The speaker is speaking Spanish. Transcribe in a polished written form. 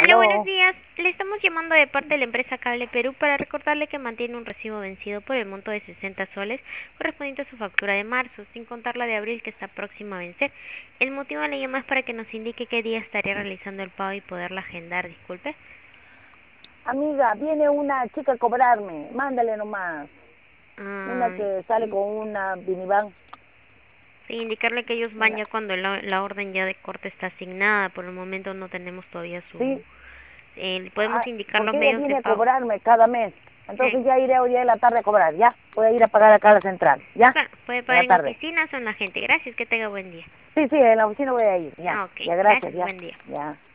Hola, buenos Aló. días. Le estamos llamando de parte de la empresa Cable Perú para recordarle que mantiene un recibo vencido por el monto de 60 soles correspondiente a su factura de marzo, sin contar la de abril que está próxima a vencer. El motivo de la llamada es para que nos indique qué día estaría realizando el pago y poderla agendar, disculpe. Amiga, viene una chica a cobrarme. Mándale nomás. Una Ah, que sale con una minivan. sí, indicarle que ellos van Una- ya cuando la orden ya de corte está asignada. Por el momento no tenemos todavía su... Sí, podemos ah, indicar los porque ella medios de viene a pago. cobrarme cada mes. Eh, Entonces ya iré hoy día en la tarde a cobrar, ¿ya? Voy a ir a pagar acá a la central, ¿ya? claro, puede En pagar la en tarde. oficinas o en la gente. Gracias, que tenga buen día. Sí, sí, en la oficina voy a ir, ya. Ok, Ya, gracias, gracias, ya. buen día. Ya.